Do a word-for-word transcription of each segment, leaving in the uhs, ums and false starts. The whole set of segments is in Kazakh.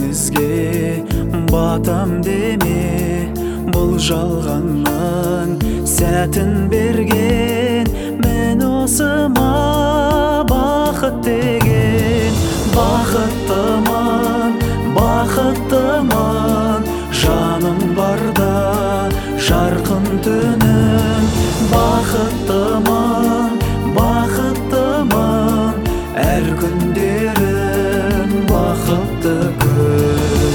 сізге батам деме, бұл жалғанның сәтін берген мен осыма бақыт деген. Бақыттымын, бақыттымын, жаным барда жарқын түнім. Бақыттымын, бақыттымын, әр күндерім бақытты күн.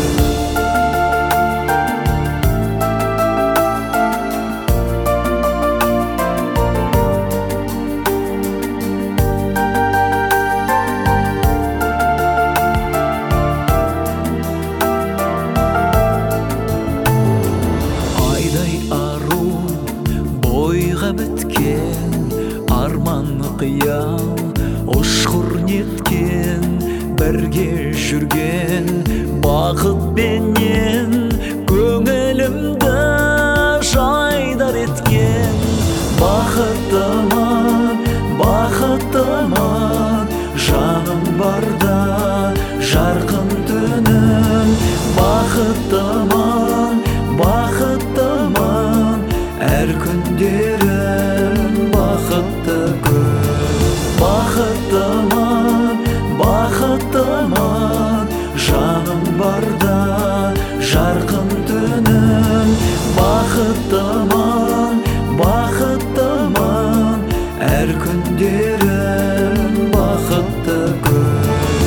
Бойға біткен арманы қиял ұшқыр неткен, бірге жүрген бақытпенен көңілімді жайдар еткен. Бақыттымын, бақыттымын, жаным барда жарқын түнім. Бақыттымын, бақыттымын, әр күндерім бақытты күн. Бақыттымын, бақыттымын, жаным барда жарқын түнім. Бақыттымын, бақыттымын, әр күндерім бақытты күн.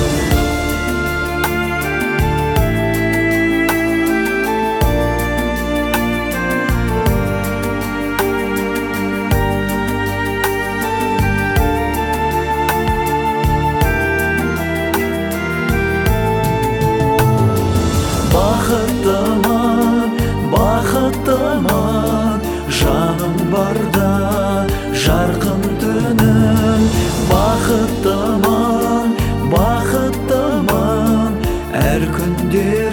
Бақыттымын, бақыттымын, жаным барда жарқын түнім. Бақыттымын, бақыттымын, әр күнде